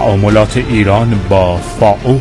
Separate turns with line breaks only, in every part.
تعاملات ایران با فائو.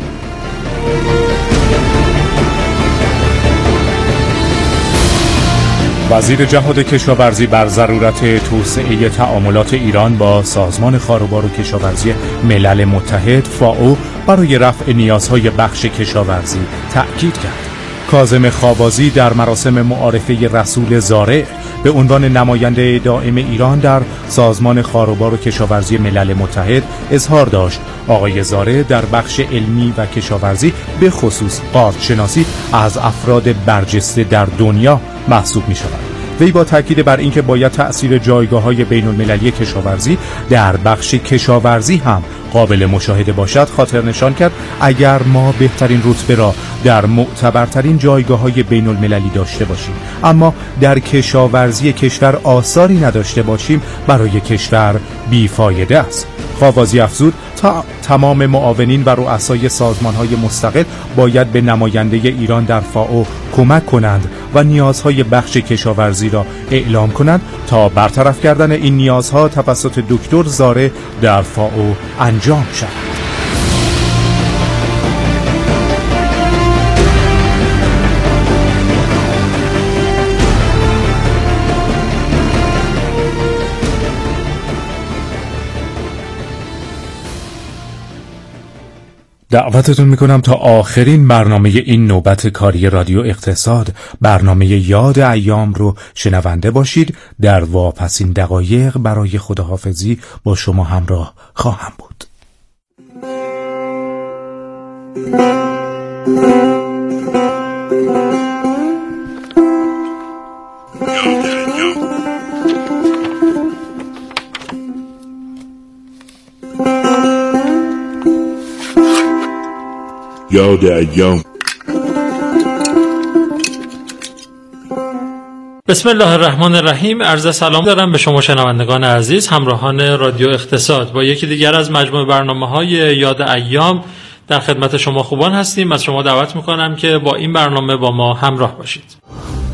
وزیر جهاد کشاورزی بر ضرورت توسعه تعاملات ایران با سازمان خاروبار و کشاورزی ملل متحد فائو برای رفع نیازهای بخش کشاورزی تأکید کرد. کاظم خابازی در مراسم معارفه رسول زارع به عنوان نماینده دائم ایران در سازمان خاروبار و کشاورزی ملل متحد اظهار داشت آقای زارع در بخش علمی و کشاورزی به خصوص قارچشناسی از افراد برجسته در دنیا محسوب می شود. وی با تاکید بر اینکه باید تأثیر جایگاه‌های بین‌المللی کشاورزی در بخش کشاورزی هم قابل مشاهده باشد خاطر نشان کرد اگر ما بهترین رتبه را در معتبرترین جایگاه‌های بین‌المللی داشته باشیم اما در کشاورزی کشور آثاری نداشته باشیم برای کشور بیفایده است. خابازی افزود تمام معاونین و رؤسای سازمان‌های مستقل باید به نماینده ایران در فائو کمک کنند و نیازهای بخش کشاورزی را اعلام کنند تا برطرف کردن این نیازها توسط دکتر زارع در فائو انجام شود. دعوتتون میکنم تا آخرین برنامه این نوبت کاری رادیو اقتصاد، برنامه یاد ایام رو شنونده باشید. در واپسین دقایق برای خداحافظی با شما همراه خواهم بود.
یاد ایام.
بسم الله الرحمن الرحیم. عرض سلام دارم به شما شنوندگان عزیز، همراهان رادیو اقتصاد. با یکی دیگر از مجموعه برنامه‌های یاد ایام در خدمت شما خوبان هستیم. از شما دعوت می‌کنم که با این برنامه با ما همراه باشید.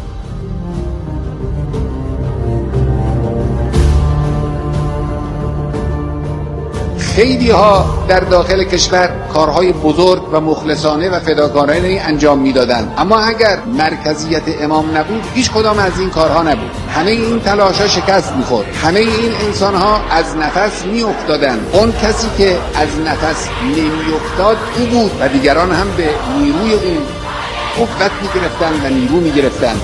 خیلی ها در داخل کشور کارهای بزرگ و مخلصانه و فداکارانه انجام میدادند، اما اگر مرکزیت امام نبود هیچ کدام از این کارها نبود. همه این تلاش‌ها شکست می‌خورد، همه این انسان‌ها از نفس می‌افتادند. اون کسی که از نفس نمی‌افتاد او بود و دیگران هم به نیروی اون قوت می‌گرفتند و نیرو می‌گرفتند.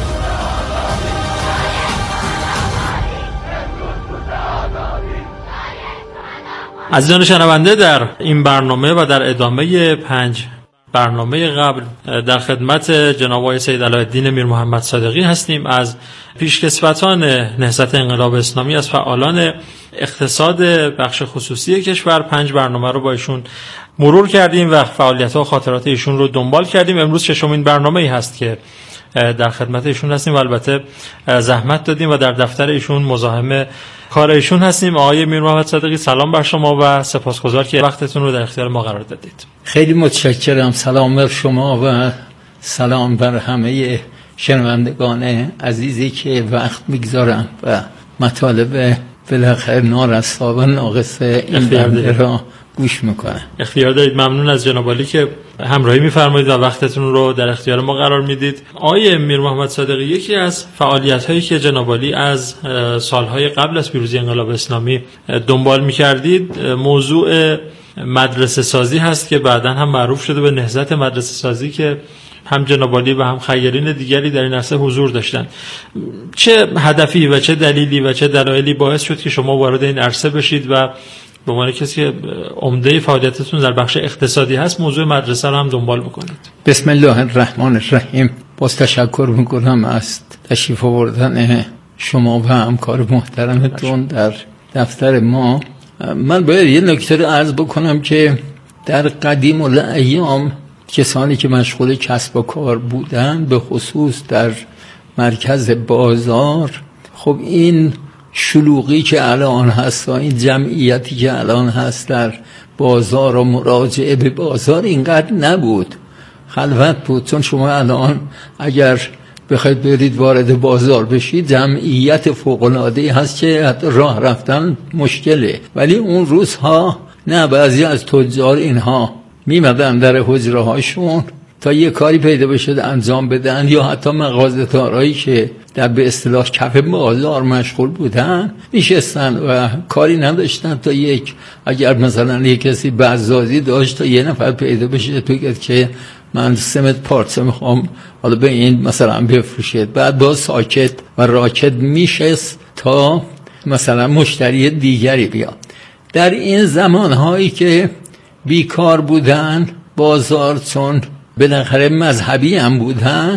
عزیزان شنونده، در این برنامه و در ادامه 5 برنامه قبل در خدمت جناب آقای سید علاءالدین میر محمد صادقی هستیم. از پیشکسوتان نهضت انقلاب اسلامی، از فعالان اقتصاد بخش خصوصی کشور 5 برنامه رو با ایشون مرور کردیم و فعالیت‌ها و خاطرات ایشون رو دنبال کردیم. امروز 6مین برنامه‌ای هست که در خدمت ایشون هستیم و البته زحمت دادیم و در دفتر ایشون مزاحم کار ایشون هستیم. آقای میر محمد صادقی، سلام بر شما و سپاسگزار که وقتتون رو در اختیار ما قرار دادید.
خیلی متشکرم. سلام بر شما و سلام بر همه شنوندگان عزیزی که وقت میگذارن و مطالب بالاخره نارسا و ناقص این بنده را گوش میکنن.
اختیار دارید. ممنون از جناب عالی که همراهی میفرمایید و وقتتون رو در اختیار ما قرار میدید. آقای میر محمد صادقی، یکی از فعالیت‌هایی که جناب عالی از سالهای قبل از پیروزی انقلاب اسلامی دنبال می‌کردید موضوع مدرسه سازی هست که بعداً هم معروف شده به نهضت مدرسه سازی که هم جناب عالی و هم خیرین دیگری در این عرصه حضور داشتن. چه هدفی و چه دلیلی و چه دلایلی باعث شد که شما وارد این عرصه بشید و به عنوان کسی که عمده فعالیتتون در بخش اقتصادی هست موضوع مدرسه رو هم دنبال میکنید؟
بسم الله الرحمن الرحیم. باز تشکر میکنم از تشریف آوردن شما و همکار محترمتون در دفتر ما. من باید یه نکته رو عرض بکنم که در قدیم الایام کسانی که مشغول کسب و کار بودن، به خصوص در مرکز بازار، خب این شلوغی که الان هست و این جمعیتی که الان هست در بازار و مراجعه به بازار اینقدر نبود، خلوت بود. چون شما الان اگر بخواید برید وارد بازار بشید جمعیت فوق‌العاده‌ای هست که راه رفتن مشکله، ولی اون روزها نه بعضی از تجار اینها میمدن در حجره هاشون تا یه کاری پیدا بشه انجام بدن، یا حتی مغازه‌دارایی که در به اصطلاح کف بازار مشغول بودن میشستن و کاری نداشتن تا اگر مثلا یک کسی بزازی داشت تا یه نفر پیدا بشه تو که من سمت پارچه میخوام حالا به این مثلا بفروشید، بعد با ساکت و راکت میشست تا مثلا مشتری دیگری بیاد. در این زمانهایی که بیکار بودن بازار، چون بالاخره مذهبی هم بودن،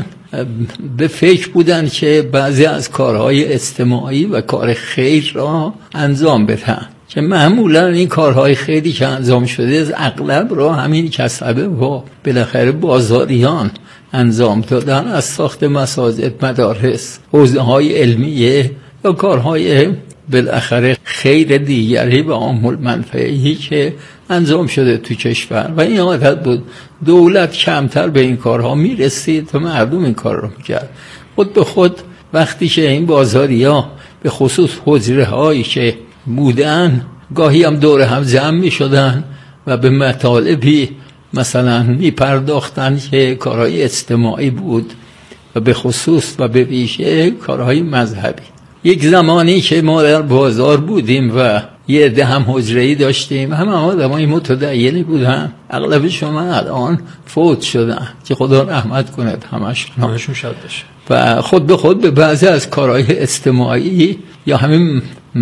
به فکر بودن که بعضی از کارهای اجتماعی و کار خیر را انجام بدن، که معمولا این کارهای خیری که انجام شده از اغلب را همین کسبه و بالاخره بازاریان انجام دادن، از ساخت مساجد، مدارس، حوزه‌های علمیه یا کارهای بالاخره خیر دیگری و عامل منفعهی که انجام شده تو کشور. و این عادت بود دولت کمتر به این کارها میرسید و مردم این کار رو میکرد. خود به خود وقتی که این بازاریا به خصوص حجره هایی که بودن گاهی هم دور هم جمع میشدن و به مطالبی مثلا میپرداختن که کارهای اجتماعی بود و به خصوص و به ویژه کارهای مذهبی. یک زمانی که ما در بازار بودیم و یه عده هم حجره‌ای داشتیم، همه آدمای متدینی بودن، اغلبشون الان فوت شدن که خدا رحمت کنه همشون شاد بشه، و خود به خود به بعضی از کارهای اجتماعی یا همین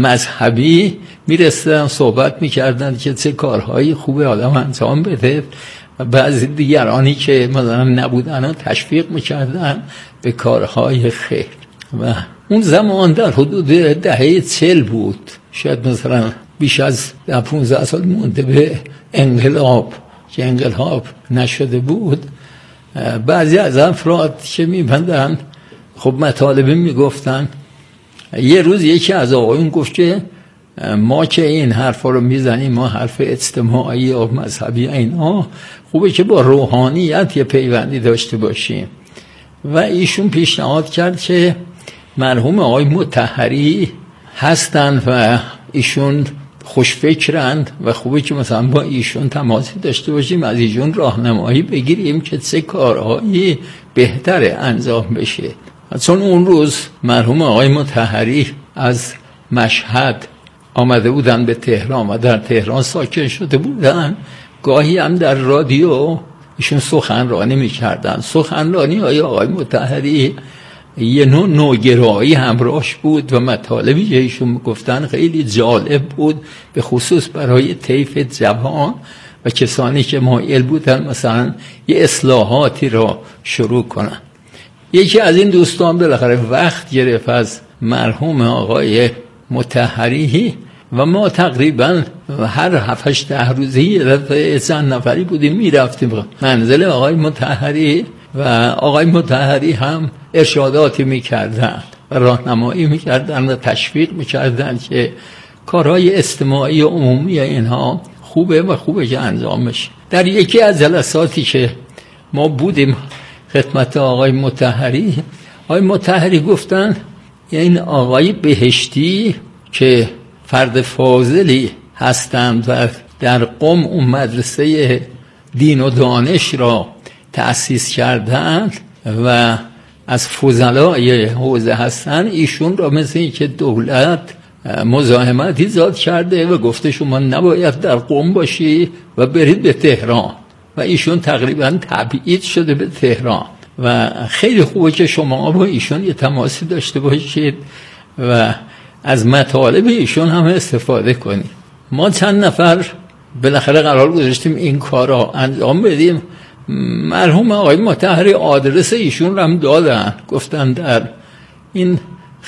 مذهبی میرسیدن، صحبت میکردن که چه کارهایی خوبه آدم انجام بده، و بعضی دیگرانی که مثلا نبودن تشویق میکردن به کارهای خیر. و اون زمان در حدود دهه 40 بود، شاید مثلا بیش از 15 سال مونده به انقلاب، که انقلاب نشده بود. بعضی از افراد که میبندن خب مطالبی میگفتن. یه روز یکی از آقایون گفت که ما که این حرفا رو میزنیم، ما حرف اجتماعی و مذهبی اینا، خوبه که با روحانیت یه پیوندی داشته باشیم. و ایشون پیشنهاد کرد که مرحوم آقای مطهری هستند و ایشون خوشفکرند و خوبه که مثلا با ایشون تماسی داشته باشیم، از ایشون راهنمایی بگیریم که چه کارهایی بهتره انجام بشه. چون اون روز مرحوم آقای مطهری از مشهد آمده بودن به تهران و در تهران ساکن شده بودن، گاهی هم در رادیو ایشون سخنرانی می‌کردن. سخنرانی های آقای مطهری یه نوع نوگرایی همراهش بود و مطالبی که ایشون گفتن خیلی جالب بود، به خصوص برای طیف جوان و کسانی که مایل بودن مثلا یه اصلاحاتی را شروع کنن. یکی از این دوستان بالاخره وقت گرفت از مرحوم آقای مطهری و ما تقریبا هر 7-8 روزه یه چند نفری بودیم میرفتیم منزل آقای مطهری و آقای مطهری هم ارشاداتی میکردن و راهنمایی میکردن و تشویق میکردن که کارهای اجتماعی و عمومی اینها خوبه و خوبه که انجام بشه. در یکی از جلساتی که ما بودیم خدمت آقای مطهری، آقای مطهری گفتن این آقای بهشتی که فرد فاضلی هستند و در قم اون مدرسه دین و دانش را تأسیس کردند و از فضلای حوزه هستن، ایشون را مثل این که دولت مزاحمت ایجاد کرده و گفته شما نباید در قم باشی و برید به تهران، و ایشون تقریبا تبعید شده به تهران و خیلی خوبه که شما با ایشون یه تماسی داشته باشید و از مطالب ایشون هم استفاده کنید. ما چند نفر بالاخره قرار گذاشتیم این کار را انجام بدیم. مرحوم آقای مطهری آدرس ایشون رو هم دادن، گفتن در این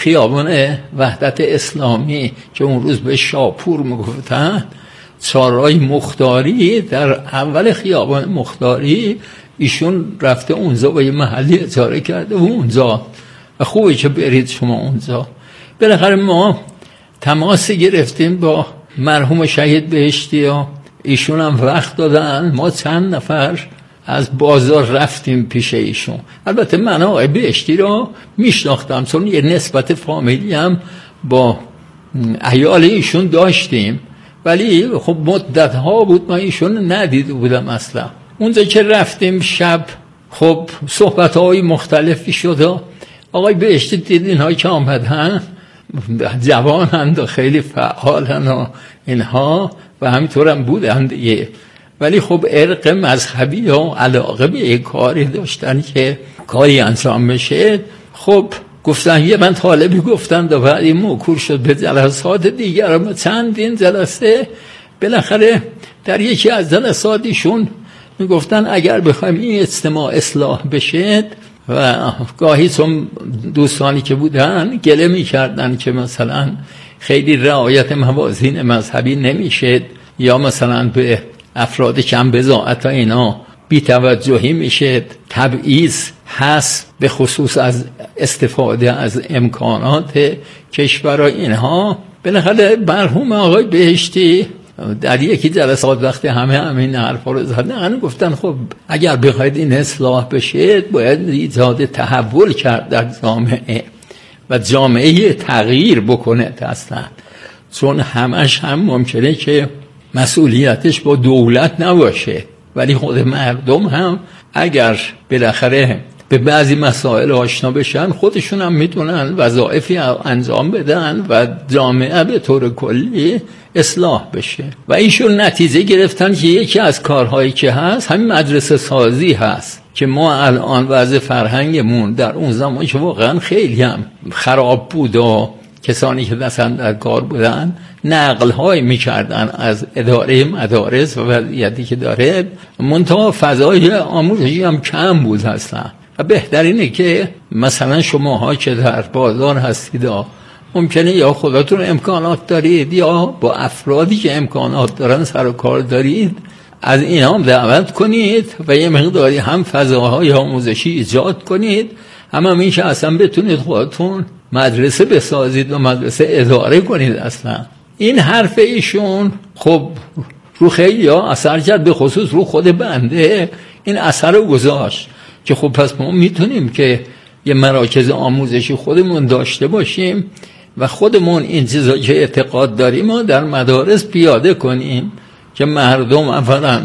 خیابان وحدت اسلامی که اون روز به شاپور میگفتن، چهارراه مختاری، در اول خیابان مختاری ایشون رفته اونجا و یه محلی اجاره کرده و اونجا و خوبه که برید شما اونجا. بالاخره ما تماس گرفتیم با مرحوم شهید بهشتی و ایشون هم وقت دادن. ما چند نفر از بازار رفتیم پیش ایشون. البته من آقای بهشتی رو میشناختم چون یه نسبت فامیلی هم با عیال ایشون داشتیم ولی خب مدت ها بود من ایشون ندیده بودم اصلا. اونجا که رفتیم شب خب صحبت های مختلفی شد. آقای بهشتی دیدین هایی که آمدن جوانند و خیلی فعالن و اینها و همینطور هم بودن دیگه، ولی خب ارق مذهبی و علاقه به یک کاری داشتن که کاری انجام بشه. خب گفتن یه من طالبی گفتن و بعد این موکول شد به جلسات دیگر و چندین جلسه. بالاخره در یکی از جلساتشون میگفتن اگر بخوایم این اجتماع اصلاح بشه و گاهی چون دوستانی که بودن گله میکردن که مثلا خیلی رعایت موازین مذهبی نمیشه یا مثلا به افراد کم بضاعت اینا بی توجهی میشه، تبعیض هست به خصوص از استفاده از امکانات کشور اینها. بالاخره مرحوم آقای بهشتی در یکی جلسات وقتی همین حرفا رو زدن گفتن خب اگر بخواید این اصلاح بشه باید ایجاد تحول کرد در جامعه و جامعه تغییر بکنه اصلا، چون همش هم ممکنه که مسئولیتش با دولت نباشه ولی خود مردم هم اگر بالاخره به بعضی مسائل آشنا بشن خودشون هم میتونن وظایفی انجام بدن و جامعه به طور کلی اصلاح بشه. و ایشون نتیجه گرفتن که یکی از کارهایی که هست همین مدرسه سازی هست که ما الان وضع فرهنگمون در اون زمان که واقعا خیلی هم خراب بود و کسانی که دستن در کار بودن نقل‌های می‌کردن از اداره مدارس و وضعیتی که داره، منتها فضای آموزشی هم کم بود اصلا. و بهترینه که مثلا شماها که در بازار هستید ممکنه یا خودتون امکانات دارید یا با افرادی که امکانات دارن سر و کار دارید از اینا هم دعوت کنید و یه مقداری هم فضاهای آموزشی ایجاد کنید، هم این که اصلا بتونید خودتون مدرسه بسازید و مدرسه اداره کنید. اصلا این حرف ایشون خب رو خیلی ها اثر کرد، به خصوص رو خود بنده این اثر رو گذاشت که خب پس ما میتونیم که یه مراکز آموزشی خودمون داشته باشیم و خودمون این چیزا که اعتقاد داریم ما در مدارس پیاده کنیم که مردم اولا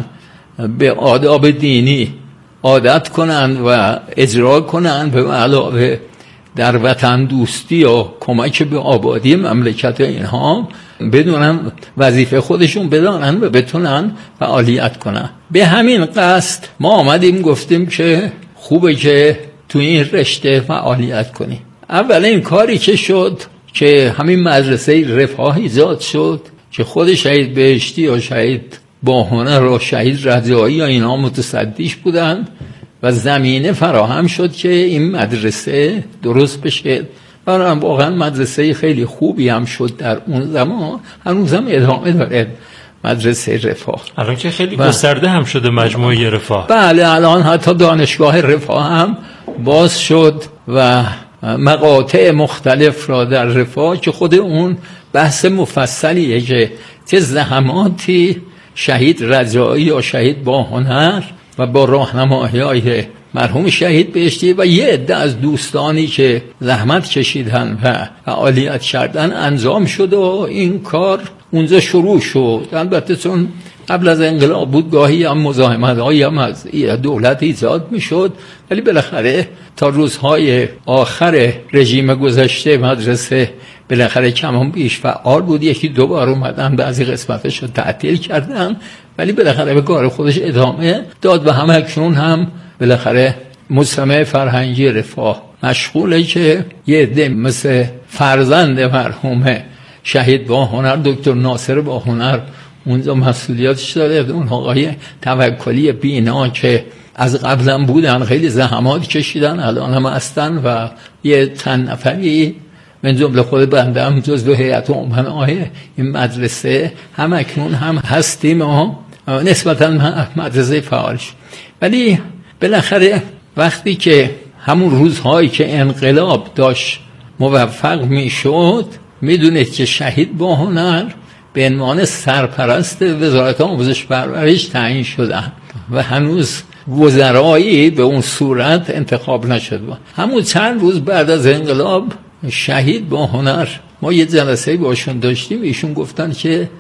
به آداب دینی عادت کنند و اجرا کنند، به علاوه در وطن دوستی و کمک به آبادی مملکت اینها بدونن وظیفه خودشون بدانن و بتونن فعالیت کنن. به همین قصد ما آمدیم گفتیم که خوبه که تو این رشته فعالیت کنیم. اولین کاری که شد که همین مدرسه رفاه ایجاد شد که خود شهید بهشتی و شهید باهنر و شهید رضایی و اینا متصدیش بودن و زمینه فراهم شد که این مدرسه درست بشه. برای واقعا مدرسه خیلی خوبی هم شد در اون زمان، هنوزم ادامه داره مدرسه رفاه.
الان که خیلی گسترده هم شده مجموعه رفاه.
بله الان حتی دانشگاه رفاه هم باز شد و مقاطع مختلف را در رفاه که خود اون بحث مفصلیه که چه زحماتی شهید رضایی یا شهید باهنر و با راهنمایی‌های مرحوم شهید بهشتی و یه عده از دوستانی که زحمت کشیدن و فعالیت کردن انجام شد و این کار اونجا شروع شد. البته چون قبل از انقلاب بود گاهی هم مزاحمت‌هایی هم از دولت ایجاد میشد، ولی بالاخره تا روزهای آخر رژیم گذشته مدرسه بالاخره کم بیش فعال بود. یکی دو بار اومدن بعضی قسمتش رو تعطیل کردن ولی بالاخره به کار خودش ادامه داد و همکنون هم بالاخره مجتمع فرهنگی رفاه مشغوله که یه عده مثل فرزند مرحوم شهید باهنر دکتر ناصر باهنر اونجا مسئولیتش داره، اون آقای توکلی بینا که از قبلا بودن خیلی زحمات کشیدن الان هم هستن و یه چند نفری من جمله خود بنده هم جزو هیئت امنای این مدرسه هم اکنون هم هستیم و نسبتا مدرسه فعال شد. ولی بالاخره وقتی که همون روزهایی که انقلاب داشت موفق میشد میدونید که شهید باهنر به عنوان سرپرست وزارت آموزش پرورش تعیین شدن و هنوز وزرایی به اون صورت انتخاب نشد. همون چند روز بعد از انقلاب شهید باهنر ما یه جلسه باشون داشتیم، ایشون گفتن که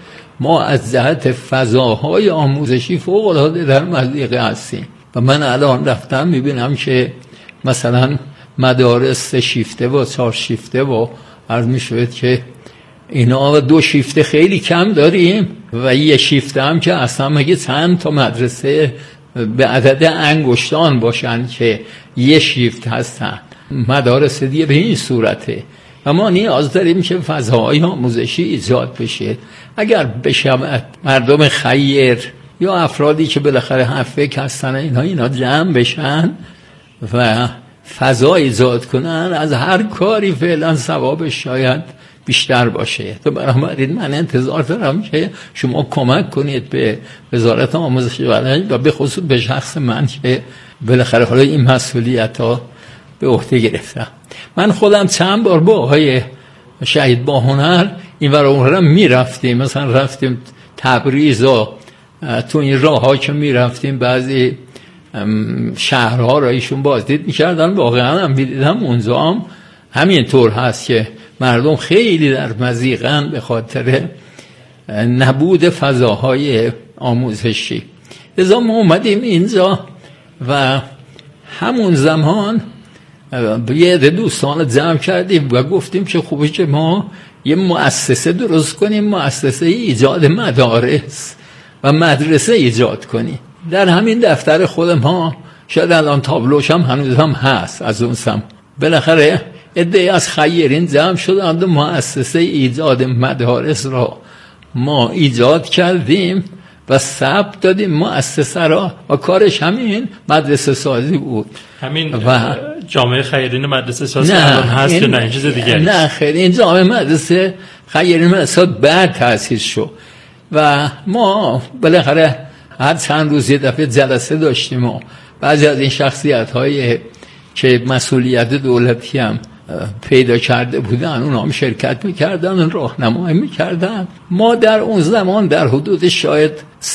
ما از جهت فضاهای آموزشی فوق العاده در مضیقه هستیم و من الان رفتم میبینم که مثلا مدارس شیفته و 4 شیفته و عرض میشود که اینا 2 شیفته خیلی کم داریم و 1 شیفته هم که اصلا مگه چند تا مدرسه به عدد انگشتان باشن که 1 شیفت هستن. مدارس دیگه به این صورته و ما نیاز داریم که فضاهای آموزشی ایجاد بشه. اگر بشود مردم خیر یا افرادی که بالاخره حرفک هستن اینا جمع بشن و فضا ایجاد کنن، از هر کاری فعلا ثوابش شاید بیشتر باشه. تو بنابراین من انتظار دارم که شما کمک کنید به وزارت آموزش و به خصوص به شخص من که بالاخره حالا این مسئولیت‌ها به عهده گرفتم. من خودم چند بار با آقای شهید باهنر این ور اون رو میرفتیم، مثلا رفتیم تبریز و تو این راه ها که میرفتیم بعضی شهرها را ایشون بازدید میکردن. واقعا هم میدیدم اونجا هم همین طور هست که مردم خیلی در مضیقن به خاطر نبود فضاهای آموزشی. لذا ما اومدیم اینجا و همون زمان یه دوستان جمع کردیم و گفتیم که خوبه که ما یه مؤسسه درست کنیم، مؤسسه ایجاد مدارس و مدرسه ایجاد کنیم. در همین دفتر خود ما شاید الان تابلوش هم هنوز هم هست از اون سم. بالاخره عده‌ای از خیرین جمع شدند و مؤسسه ایجاد مدارس را ما ایجاد کردیم و ثبت دادیم مؤسسه را و کارش همین مدرسه سازی بود.
همین و جامعه خیرین مدرسه سازی الان هست یا نه چیز دیگه؟
نه خیر، این جامعه مدرسه خیرین مدرسه بعد تأسیس شد و ما بالاخره هر چند روز یه دفعه جلسه داشتیم و بعضی از این شخصیت‌های که مسئولیت دولتی هم پیدا کرده بودن اونا هم شرکت میکردن، راهنمایی میکردن. ما در اون زمان در حدود شاید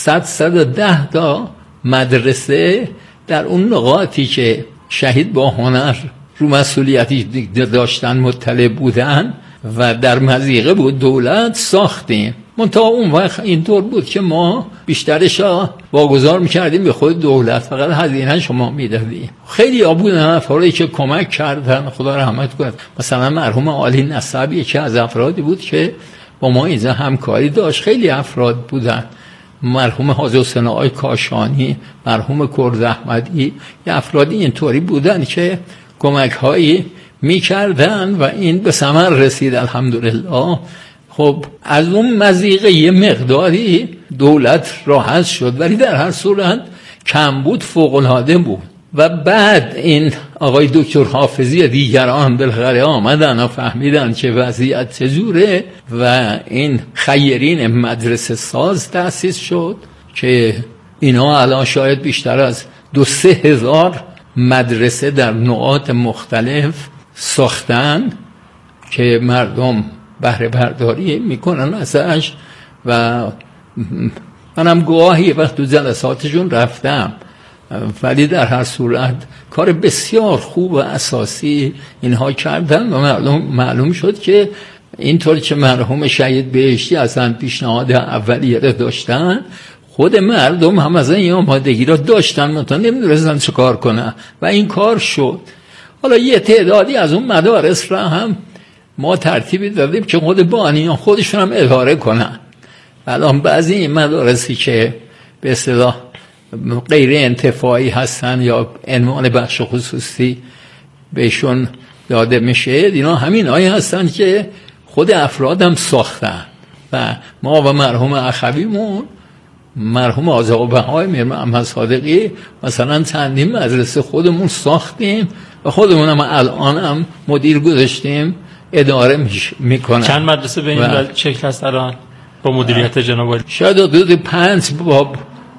110 تا مدرسه در اون نقاطی که شهید باهنر رو مسئولیتی داشتن مطلع بودن و در مضیقه بود دولت ساختیم. منتها اون وقت اینطور بود که ما بیشترش واگذار میکردیم به خود دولت، فقط هزینه شما میدادیم. خیلی بودن افرادی که کمک کردن، خدا رحمت کنه. مثلا مرحوم عالی نسبی که از افرادی بود که با ما اینجا همکاری داشت. خیلی افراد بودن، مرحوم حاجی حسین آقای کاشانی، مرحوم کرد احمدی، یه افرادی اینطوری بودن که کمک هایی میکردن و این به ثمر رسید الحمدلله. خب از اون مضیقه یه مقداری دولت راحت شد، ولی در هر صورت کمبود فوق‌العاده بود. و بعد این آقای دکتر حافظی دیگران بالاخره آمدن و فهمیدن که وضعیت چجوره و این خیرین مدرسه ساز تأسیس شد که اینا الان شاید بیشتر از 2-3 هزار مدرسه در نقاط مختلف ساختن که مردم بهره برداری میکنن ازش. و منم گواهی وقت تو جلساتشون رفتم، ولی در هر صورت کار بسیار خوب و اساسی اینها کردن و معلوم شد که اینطور که مرحوم شهید بهشتی اصلا پیشنهاد اولیه را داشتن، خود مردم هم از این آمادگی را داشتن، مثلا نمیدونستن چه کار کنن و این کار شد. حالا یه تعدادی از اون مدارس را هم ما ترتیبی دادیم که خود بانیان خودشون هم اداره کنن. الان بعضی این مدارسی که به اصطلاح غیر انتفاعی هستن یا عنوان بخش خصوصی بهشون داده میشه، اینا همین هایی هستن که خود افراد هم ساختن و ما و مرحوم اخویمون، مرحوم آذاق‌بهای میر محمد صادقی مثلا چندین مدرسه خودمون ساختیم و خودمون هم الان هم مدیر گذاشتیم اداره میکنن.
چند مدرسه به این شکل هست الان با مدیریت جناب عالی؟
شاید حدود 5 با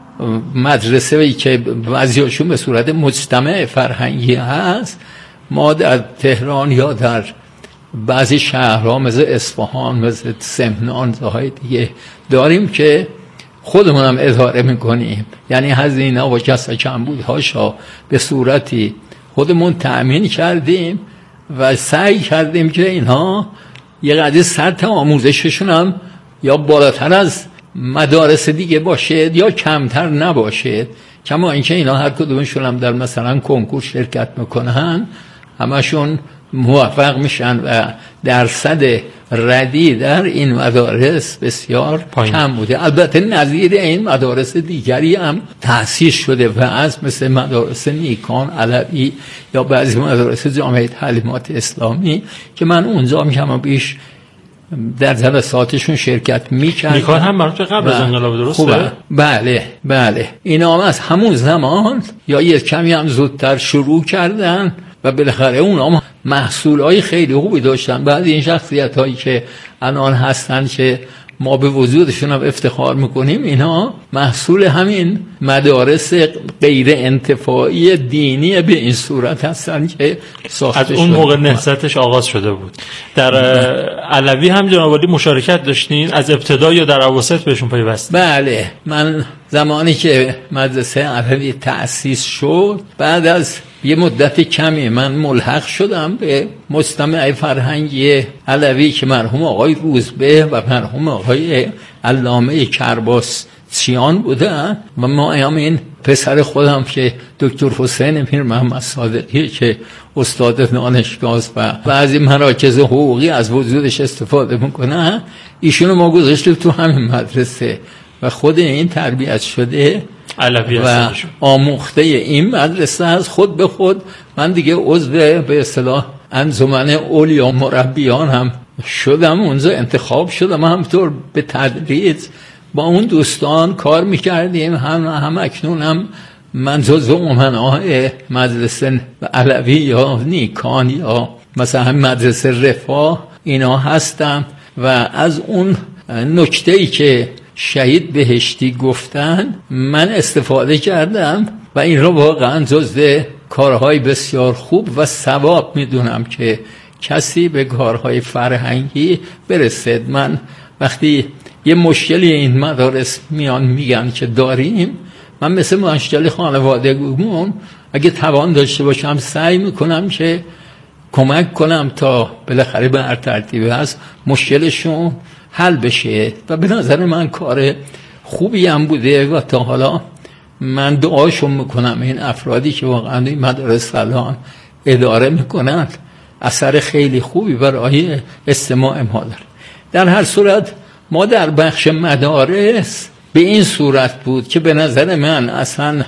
مدرسه که بعضیاشون به صورت مجتمع فرهنگی هست. ما در تهران یا در بعضی شهرها مثل اصفهان، مثل سمنان، جاهای دیگه داریم که خودمون هم اداره میکنیم، یعنی هزینه و کسب کمبودهاشو به صورتی خودمون تأمین کردیم و سعی کردیم که اینها یه قدر سطح آموزششون هم یا بالاتر از مدارس دیگه باشه یا کمتر نباشه، کما اینکه اینا هر کدومشون هم در مثلا کنکور شرکت میکنن همشون موفق میشن و درصد ردی در این مدارس بسیار کم بوده. البته نظیر این مدارس دیگری هم تأسیس شده و از مثل مدارس نیکان علوی یا بعضی مدارس جامعه تعلیمات اسلامی که من اونجا هم کم بیش در جلساتشون شرکت میکردم.
نیکان هم مربوط قبل از انقلاب درسته؟
بله اینا هم از همون زمان یا یک کمی هم زودتر شروع کردن و بالاخره اونا محصولای خیلی خوبی داشتن. بعد این شخصیت هایی که الان هستن که ما به وجودشون هم افتخار میکنیم، اینا محصول همین مدارس غیر انتفاعی دینی به این صورت هستن که ساخته شده.
از اون موقع نهضتش آغاز شده بود. در علوی هم جناب عالی مشارکت داشتین از ابتدا یا در اواسط بهشون پیوست؟
بله، من زمانی که مدرسه علوی تأسیس شد بعد از یه مدت کمی من ملحق شدم به مجتمع فرهنگی علوی که مرحوم آقای روزبه و مرحوم آقای علامه کرباسچیان بودن و ما همین پسر خودم که دکتر حسین میر محمد صادقی که استاد دانشگاه و بعضی مراکز حقوقی از وجودش استفاده میکنن، ایشونو ما گذاشتیم تو همین مدرسه و خود این تربیت شده
علوی
و آموخته این مدرسه از خود به خود من دیگه عضو به اصطلاح انجمن اولیا مربیان هم شدم، اونجا انتخاب شدم. همطور به تدریج با اون دوستان کار میکردیم. هم اکنون هم من جزو امنای مدرسه علوی یا نیکان یا مثلا مدرسه رفاه اینا هستم و از اون نکته‌ای که شهید بهشتی گفتن من استفاده کردم و این رو واقعا جزو کارهای بسیار خوب و ثواب میدونم که کسی به کارهای فرهنگی برسد. من وقتی یه مشکلی این مدارس میان میگن که داریم، من مثل مشکل خانوادگیمون اگه توان داشته باشم سعی میکنم که کمک کنم تا بالاخره به هر ترتیبی هست مشکلشون حل بشه و به نظر من کار خوبی هم بوده و تا حالا من دعاشون میکنم این افرادی که واقعا این مدارس الان اداره میکنن اثر خیلی خوبی برای استماع ما داره. در هر صورت ما در بخش مدارس به این صورت بود که به نظر من اصلا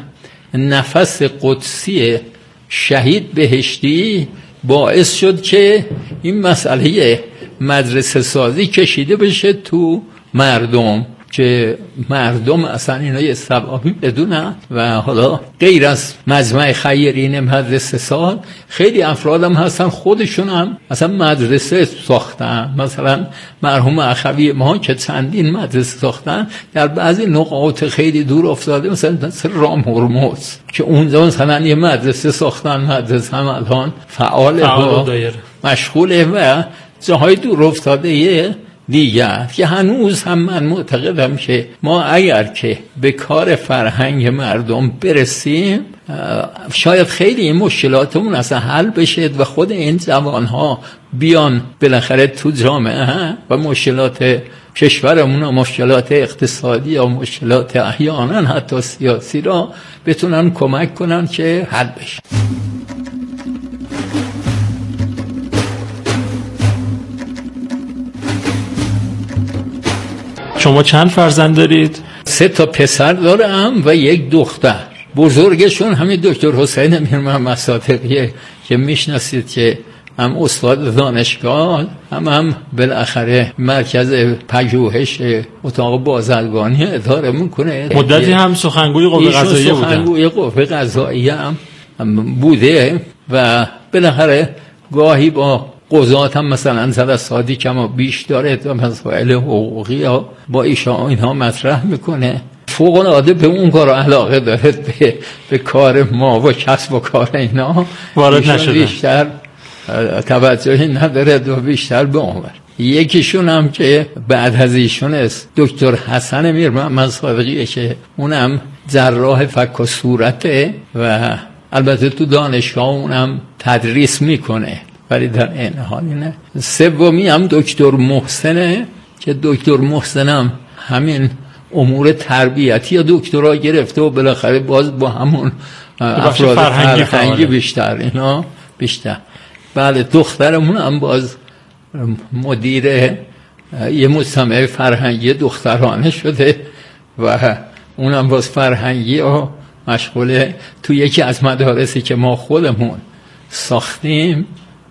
نفس قدسی شهید بهشتی باعث شد که این مسئله مدرسه سازی کشیده بشه تو مردم که مردم اصلا اینا یه ثوابی بدونن و حالا غیر از مجمع خیرین مدرسه ساز خیلی افرادم هستن خودشون هم اصلا مدرسه ساختن. مثلا مرحوم اخوی ما که چندین مدرسه ساختن در بعضی نقاط خیلی دور افتاده، مثلا رام هرمز که اونجا مثلا یه مدرسه ساختن، مدرسه هم الان فعال مشغوله و جاهای دور افتاده دیگر که هنوز هم من معتقدم که ما اگر که به کار فرهنگ مردم برسیم شاید خیلی این مشکلاتمون اصلا حل بشه و خود این جوانها بیان بالاخره تو جامعه و مشکلات کشورمون و مشکلات اقتصادی و مشکلات احیانا حتی سیاسی را بتونن کمک کنن که حل بشه.
شما چند فرزند دارید؟
3 پسر دارم و 1 دختر. بزرگشون همین دکتر حسین میر محمد صادقی که میشناسید که هم استاد دانشگاه هم بالاخره مرکز پژوهش اتاق بازرگانی اداره میکنه.
مدتی هم سخنگوی قوه قضاییه بوده.
سخنگوی قوه قضاییه هم بوده و بالاخره گاهی با قضات هم مثلا جلساتی که ما بیش داره و مسائل حقوقی ها با اینها مطرح میکنه. فوق العاده به اون کار علاقه داره، به کار ما و کسب و کار اینا
وارد نشده،
بیشتر توجهی نداره و بیشتر به عمر. یکیشون هم که بعد از ایشون است دکتر حسن میر محمد صادقی که اونم جراح فک و صورته و البته تو دانشگاه اونم تدریس میکنه ولی در این حال نه. سومی هم دکتر محسنه که دکتر محسنم همین امور تربیتی یا دکترا گرفته و بالاخره باز با همون افراد فرهنگی بیشتر اینا بیشتر. بله دخترمون هم باز مدیر یه مجتمع فرهنگی دخترانه شده و اونم باز فرهنگی و مشغوله. تو یکی از مدارسی که ما خودمون ساختیم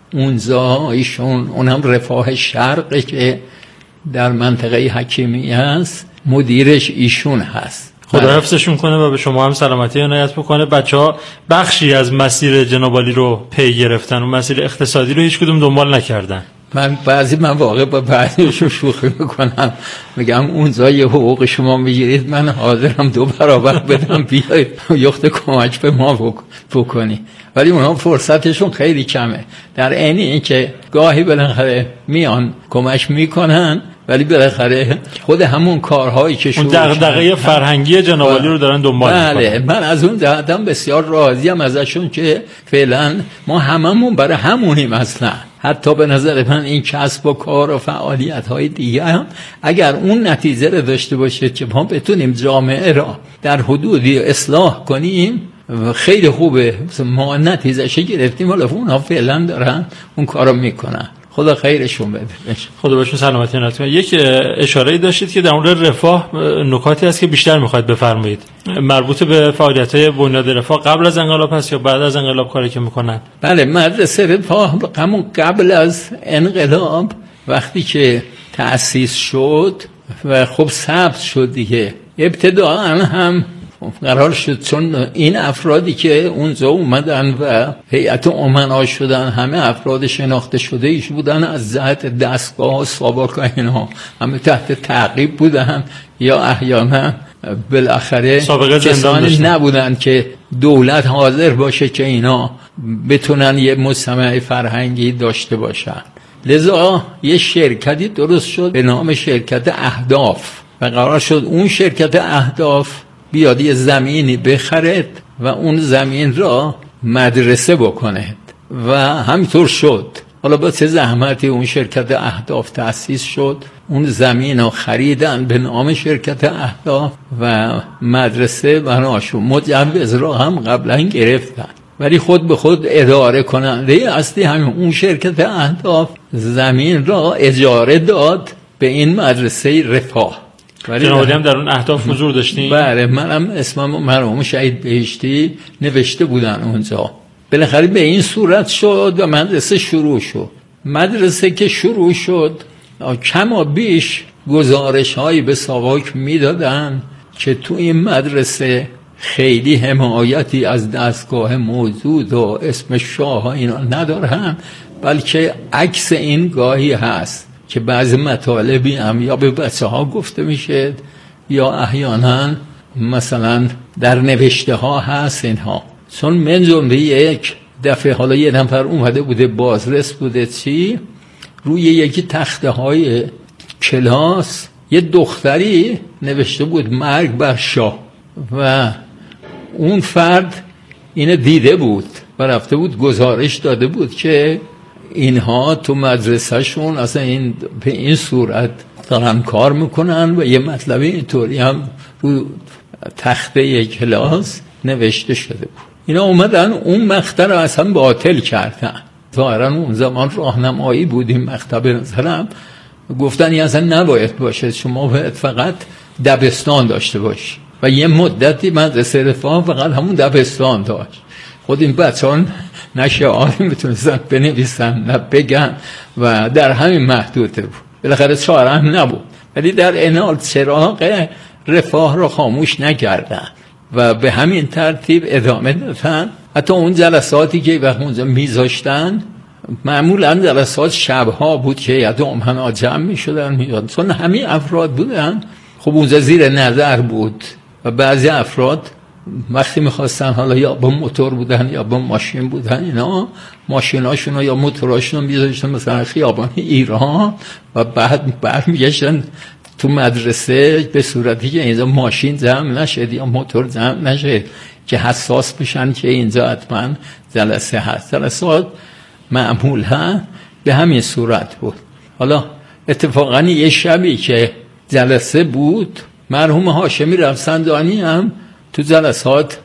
اونجا ایشون، اونم رفاه شرقه که در منطقه حکیمی است، مدیرش ایشون هست.
خدا حفظشون کنه و به شما هم سلامتی عنایت بکنه. بچه‌ها بخشی از مسیر جناب عالی رو پی گرفتن و مسیر اقتصادی رو هیچ کدوم دنبال نکردن.
من بعضی مواقع با بعضیشون شوخی میکنم، میگم اونجا یه حقوق شما میگیرید من حاضرم 2 برابر بدم بیاید یخت کمک به ما بکنی، ولی اونها فرصتشون خیلی کمه. در عین این که گاهی بالاخره میان کمک میکنن ولی بالاخره خود همون کارهایی که
اون دغدغه فرهنگی جناب عالی رو دارن دنبال میکنن.
بله من از اون جهتم بسیار راضیم ازشون که فعلا ما هممون برای همونیم. اصلا حتی به نظر من این کسب و کار و فعالیت‌های دیگه هم اگر اون نتیجه رو داشته باشه که ما بتونیم جامعه را در حدودی اصلاح کنیم خیلی خوبه. ما نتیجه‌اش گرفتیم ولی اونها فعلا دارن اون کارو میکنن. خدا خیرشون بده.
خدا بهشون سلامتی عنایت کنه. یک اشاره‌ای داشتید که در مورد رفاه نکاتی هست که بیشتر می‌خواید بفرمایید، مربوط به فعالیت‌های بنیاد رفاه قبل از انقلاب هست یا بعد از انقلاب کاری که می‌کنن؟
بله مدرسه رفاه همون قبل از انقلاب وقتی که تأسیس شد و خب ثبت شد دیگه، ابتداء هم قرار شد چون این افرادی که اونجا اومدن و هیئت امنا شدن همه افراد شناخته شده ایش بودن، از جهت دستگاه و سابقه اینها همه تحت تعقیب بودن یا احیانا بالاخره کسانی نبودن که دولت حاضر باشه که اینا بتونن یه مجتمع فرهنگی داشته باشن. لذا یه شرکتی درست شد به نام شرکت اهداف و قرار شد اون شرکت اهداف بیاد یه زمینی بخرد و اون زمین را مدرسه بکنه و همینطور شد. حالا با چه زحمتی اون شرکت اهداف تأسیس شد، اون زمین رو خریدن به نام شرکت اهداف و مدرسه بناشون. مجوز را هم قبلا گرفتن ولی خود به خود اداره کننده اصلی همین اون شرکت اهداف زمین را اجاره داد به این مدرسه رفاه.
جناب هم در اون اهداف حضور داشتین؟
بله منم اسمم مرحوم شهید بهشتی نوشته بودن اونجا. بالاخره به این صورت شد و مدرسه شروع شد. مدرسه که شروع شد کم و بیش گزارش هایی به ساواک میدادن که تو این مدرسه خیلی حمایتی از دستگاه موجود و اسم شاه اینا ندارن، بلکه عکس این گاهی هست که بعضی مطالبی هم یا به بچه ها گفته میشه یا احیانا مثلا در نوشته ها هست اینها. چون من جمله یک دفعه حالا یه نفر اومده بوده بازرس بوده چی روی یکی تخته های کلاس یه دختری نوشته بود مرگ بر شاه و اون فرد اینو دیده بود و رفته بود گزارش داده بود که اینها تو مدرسهشون اصلا این به این صورت دارن کار میکنن و یه مطلبی اینطوری هم رو تخته کلاس نوشته شده بود. اینا اومدن اون مقطع رو اصلا باطل کردن. ظاهرا اون زمان راهنمایی بود این مقطع به نظرم، گفتن این اصلا نباید باشه، شما باید فقط دبستان داشته باشی و یه مدتی مدرسه رفاه فقط همون دبستان داشت. خود این بچه‌ها نه شعاری میتونستن بنویسن نه بگن و در همین محدوده بود. بالاخره چاره هم نبود، ولی در این حال چراغ رفاه رو خاموش نکردن و به همین ترتیب ادامه دادن. حتی اون جلساتی که وقت اونجا میذاشتن معمولا جلسات شبها بود که هیئت امنا جمع میشدن چون همین افراد بودن. خب اونجا زیر نظر بود و بعضی افراد وقتی میخواستن حالا یا با موتور بودن یا با ماشین بودن اینا ماشیناشون یا موتوراشون میذاشتن مثلا خیابان ایران و بعد میگشتن تو مدرسه به صورتی که اینجا ماشین جمع نشد یا موتور جمع نشد که حساس بشن که اینجا حتما جلسه هست. جلسات معمولا به همین صورت بود. حالا اتفاقا یه شبی که جلسه بود مرحوم هاشمی رفسنجانی هم تو جلسات